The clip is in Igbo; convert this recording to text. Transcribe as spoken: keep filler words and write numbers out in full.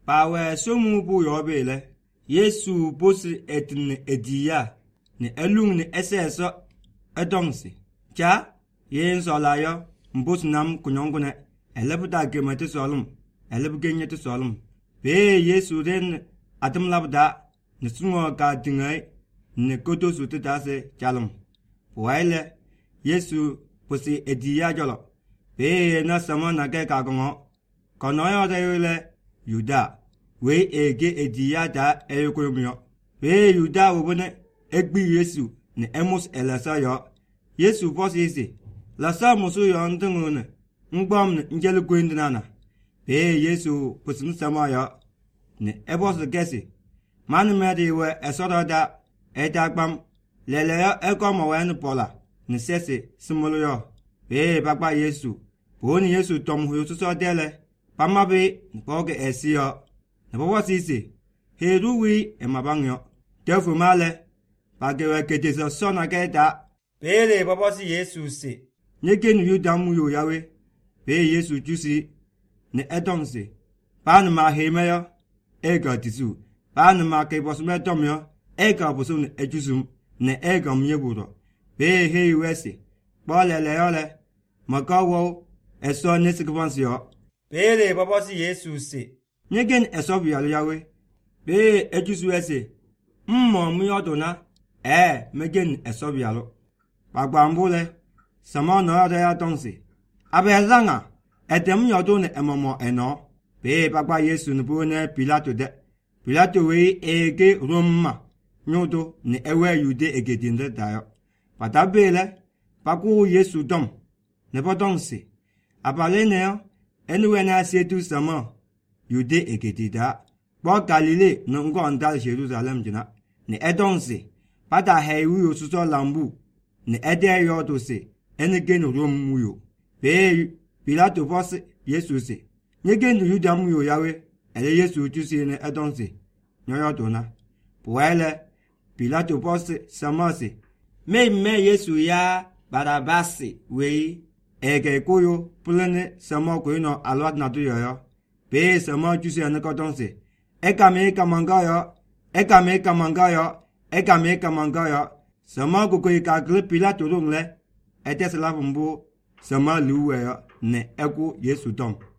Pawe somu bu yobele. Yesu bosi etne ediya. Ne elung ne eseso edongsi. Cha yen solayo mbos nam kunyongune. Elebuda gemete solum. Elebugenyete solum. Be Yesu den atum labda ne sungo ka dingai ne koto su tase chalum. Waile Yesu bosi ediya jolo. Be na sama na ke ka gongo. Konoyo de Yuda. We ege ediya da eyokoyomyo. We Yuda wobone egbi Yesu ne emus elasa yo. Yesu bosi isi. Lasa musu yo ndungune. Ngbam ne njelu gwindinana. Be Yesu pusim sama yo. Ne ebos gesi. Manu medi we esoda da edagbam. Lele yo ekoma wen pola. Ne sesi simolo yo. Be bakba Yesu. Boni Yesu tom huyo suso dele. Pamabe boge esi yo. Na baba sisi. Heruwi e mabangyo. Tefu male. Pagewe kete so sona keta. Bele baba si Yesu si. Nyeke nu yu damu yo yawe. Be Yesu jusi. Ne edongsi. Pan ma heme yo. Ega tisu. Pan ma ke bosume tom yo. Ega bosu ne ejusum. Ne ega myebudo. Be he wesi. Bole le yo le. Makawo. Eso nesikwansi yo. Bele baba si Yesu si. Nyegen eso bialu yawe. Be ejusu ese. Mmo muyodona. Eh, megen eso bialu. Bagbambule. Sama no yada ya tonsi. Abe zanga. Etem yodone emomo eno. Be bagba Yesu nubune Pilato de. Pilato we ege Roma. Nyodo ne ewe yude ege dinde dayo. Patabele. Baku Yesu dom. Nebo tonsi. Abale neo. Enuwe na setu sama. Yude egedida. Bo Galile no ngo andal Jerusalem jina. Ne edonse. Pada hewu yo suso lambu. Ne ede yodo se. Ene gen Rom yo. Be Pilato boss Yesu se. Nye gen Yuda mu yo yawe. Ele Yesu tusi ne edonse. Nyoyo dona. Poele. Pilato boss samase. Me me Yesu ya barabasi we. Ege koyo pulene sama koyo no alwat na tu yo. Be sama jusi anako tonse. Eka me kamanga yo. Eka me kamanga yo. Eka me kamanga yo. Sama koyo kakle Pilato rungle. Ete sela bumbu. Sama luwe yo. Ne eku Yesu tom.